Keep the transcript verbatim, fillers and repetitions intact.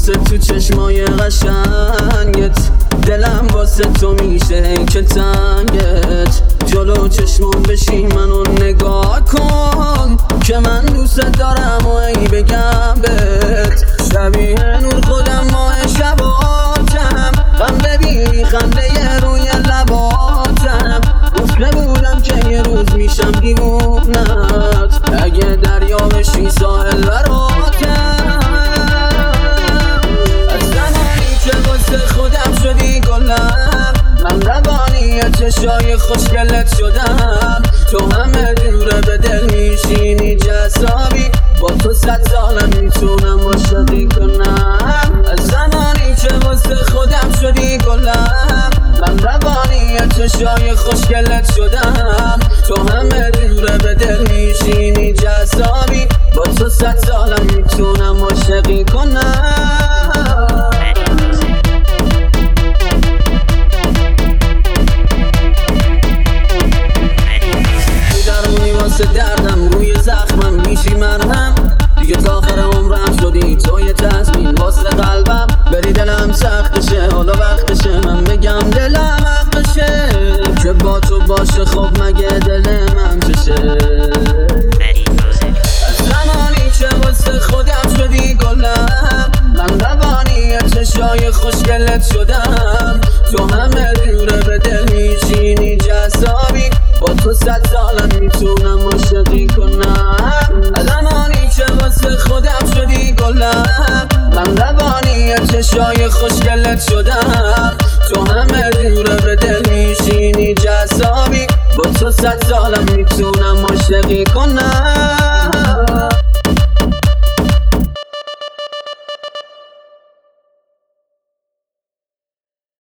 واسه تو چشمای قشنگت، دلم واسه تو میشه ای که تنگت. جلو چشمون بشی منو نگاه کن که من دوست دارم و ای بگم بهت. شبیه نور خودم ماه شباتم، غم ببینی خنده روی لباتم. گفته بودم که یه روز میشم دیوونت، اگه دریا بشی ساحل براتم. از زمانی که واسه خودم شدی گلم، من روانی چشای خوشگلت شدم. تو همه دوره به دل میشینی جذابی، با تو صد سالم میتونم عاشقی کنم. از زمانی که واسه خودم شدی گلم، من روانی چشای خوشگلت شدم. تو همه دوره به دل میشینی جذابی، با تو صد سالم میتونم عاشقی کنم. واسه دردم روی زخمم میشی مرهم، دیگه تا آخر عمرم شدی تو یه تضمین واسه قلبم. بری دلم سختشه، حالا وقتشه من بگم دلم حقشه، که با تو باشه خب مگه دل من چشه. از زمانی که واسه خودم شدی گلم، من روانی چشای خوشگلت شدم. تو همه دوره به دل میشینی جذابی، با تو صد سالم میتونم عاشقی کنم. از زمانی که واسه خودم شدی گلم، من روانی چشای خوشگلت شدم. تو همه دوره به دل میشینی جذابی، با تو صد سالم میتونم عاشقی کنم.